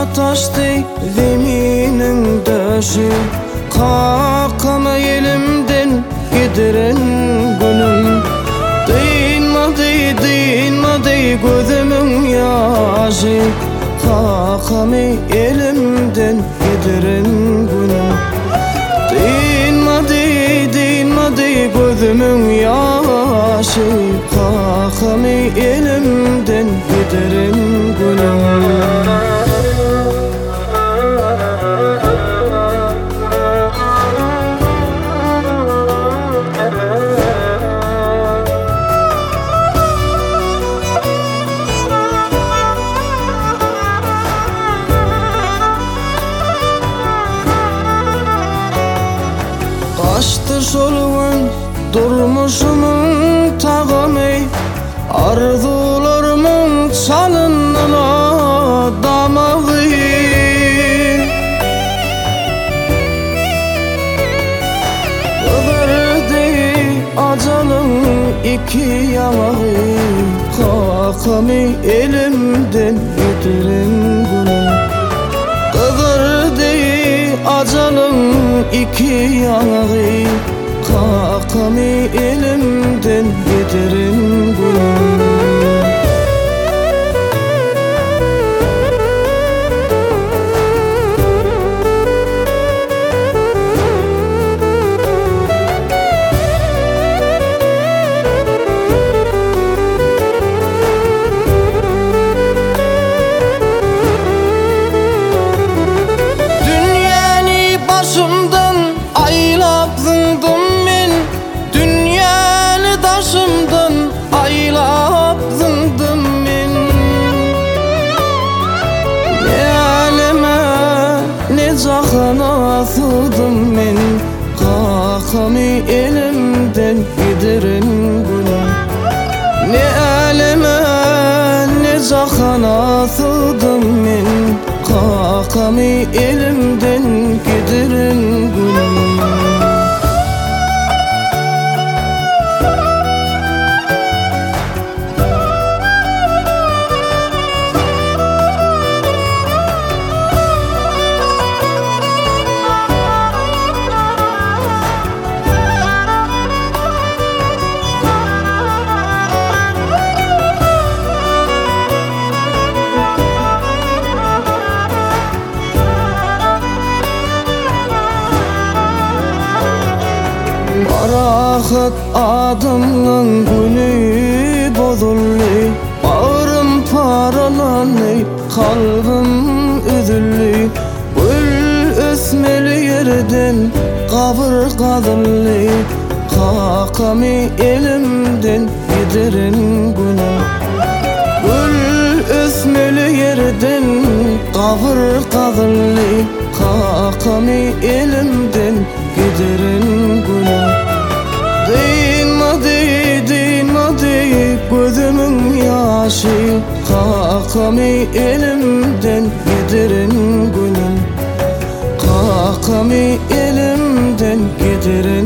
taştı zeminin döşü, kakama elimden gidiren günüm. Dinmadi gözümün yaşı, kakama elimden gidiren günüm. Dinmadi gözümün yaşı, kakama elimden gidiren günüm. Kaçtı solun durmuşumun tağımı, arzularımın çalınına damağı. Överdi acalın iki yamağı, kakami elimden getirin günüm. Kıvırdı acalın iki yanağı, kakami elimden getirin günüm. Cahana sudım men, kakami elimden gidirin günüm. Ne elime ne cahana sudım men, kakami elimden gidirin günüm. Barahat adamın günü bozuldu, bağrım paralandı, kalbim üzüldü. Gül ösmeli yerden kabır kadıldı, kakami elimden gidirin günüm. Gül ösmeli yerden kabır kadıldı, kakami elimden gidirin günüm. Dinmadi gözümün yaşı, kakami elimden gidirin günüm. Kakami elimden gidirin